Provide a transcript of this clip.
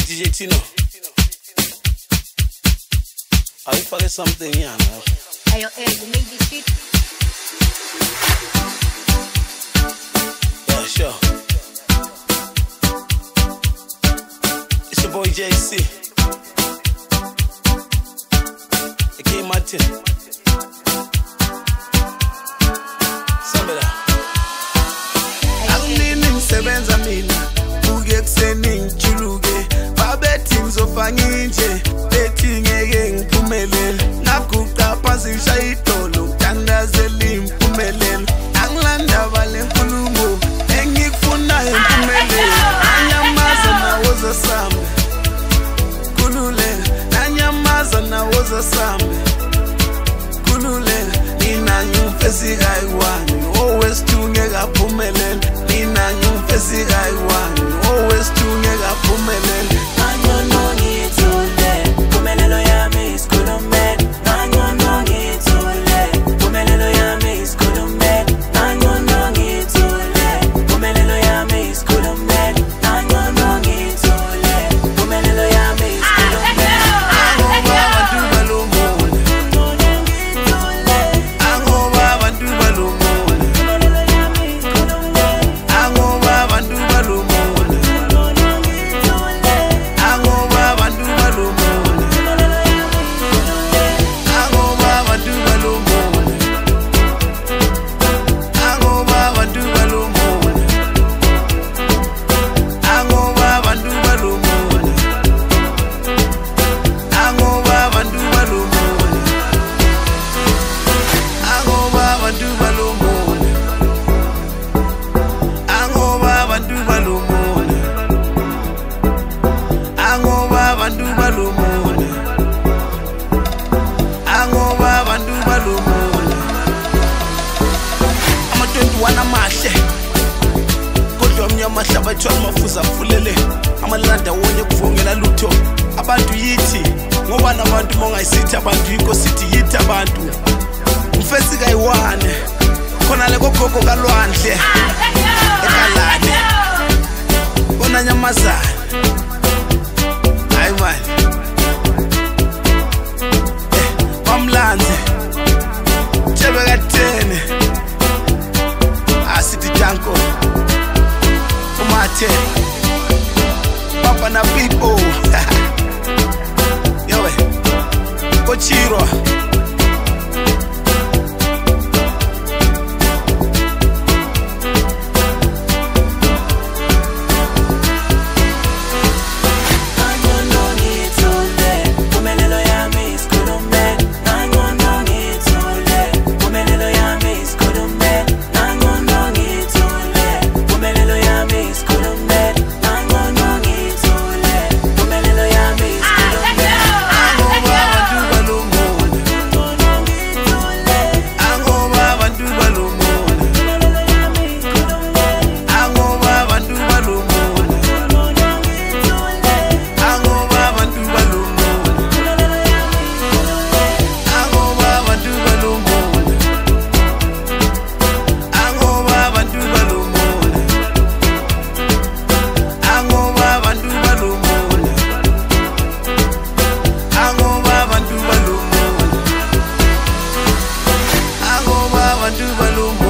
DJ Tino. I forget something here now. Hey, you made this shit. Yeah, sure. It's your boy JC. A.K.A. Martin. Somebody. Angilini msebenza mina uke kuseni ngijuluke babethi ngizofanga inje bethi ngeke ngiphumelele naguqa phansi ngishaya idolo ngitandazela impumelelo angilanda bale nkulumo engikufunayo impumelelo anyamaza nawo zasambe kululela anyamaza nawo zasambe kululela nina nyumfesi kayiwani always tungeka phumelela nina nyumfesi kayiwani always tungeka phumelela Anyono ngithule phumelelo yami isikhulumela Anyono ngithule phumelelo yami isikhulumela Anyono ngithule phumelelo yami isikhulumela Anyono ngithule phumelelo yami isikhulumela Angoba abantu balomona Angoba abantu balomona Angoba abantu balomona Angoba abantu balomona Angoba abantu balomona Angoba abantu balomona Angoba abantu balomona Angoba abantu balomona Angoba abantu balomona Angoba abantu balomona Angoba abantu balomona Angoba abantu balomona Ama-21 amahle kodwa omnyama amahlaba ethiwa amafuza afulele amalanda wonye kuvungela lutho abantu yithi ngoba nabantu mongayisithi abantu yikho sithi yithi abantu umfesi kayiwane khona le kogogo kalwandle ekalane kona nyamazana hayi manje bamlanze tshebe kathene asithi janko umathe papa na people yowe kochirwa Anyono ngithule phumelelo yami isikhulumela Anyono ngithule phumelelo yami isikhulumela Anyono ngithule phumelelo yami isikhulumela Anyono ngithule phumelelo yami isikhulumela Angoba abantu balomona Angoba abantu balomona Angoba abantu balomona Angoba abantu balomona Angoba abantu balomona Angoba abantu balomona Angoba abantu balomona Angoba abantu balomona Angoba abantu balomona